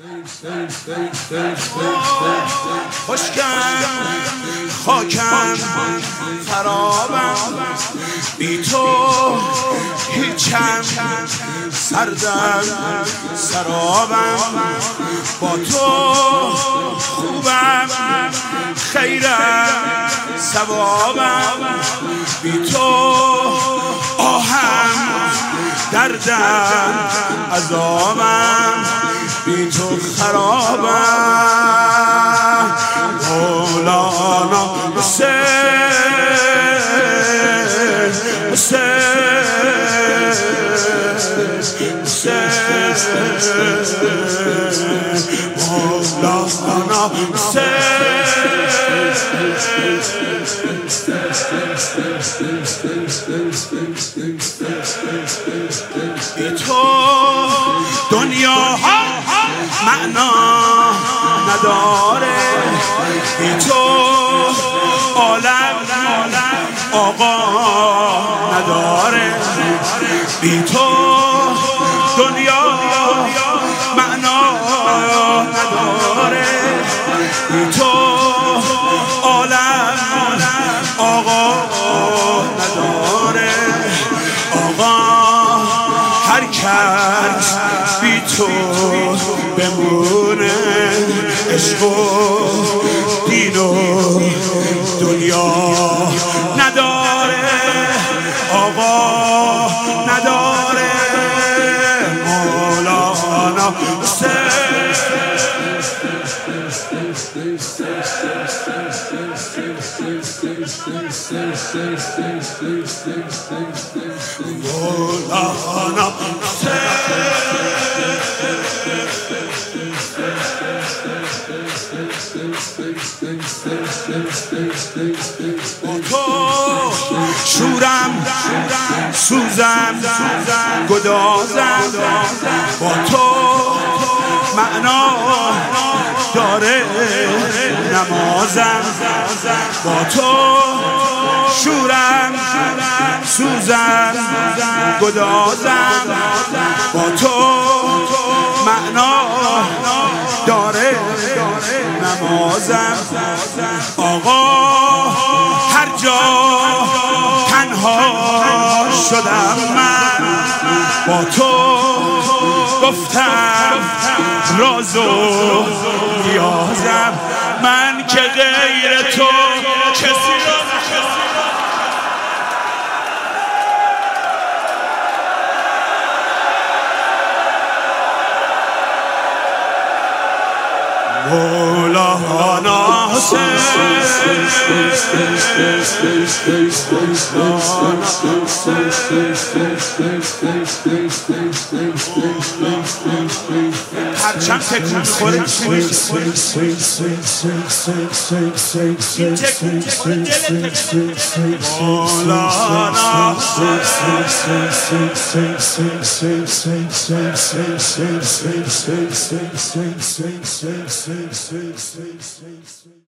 خشکم خاکم خرابم، بی تو هیچم، سردم سرابم، با تو خوبم خیرم ثوابم، بی تو آهم دردم عذابم، بی تو خرابم. مولانا حسین حسین حسین، مولانا بی تو دنیا معنا نداره، بی تو عالم آقا نداره، بی تو دنیا معنا نداره، بی تو عالم آقا نداره. آقا هر کس بی تو بمونه، عشق و دین و دنیا نداره، آقا نداره. مولانا مولانا با تو شورم سوزم گدازم، با تو معنا داره نمازم، با تو شورم سوزم گدازم، با تو معنا داره نمازم. آقا هر جا تنها شدم من، با تو گفتم راز و نیازم، من که غیر تو کسی را مولانا پرچم تکون میخوره، این تکون میخوره دلت. مولانا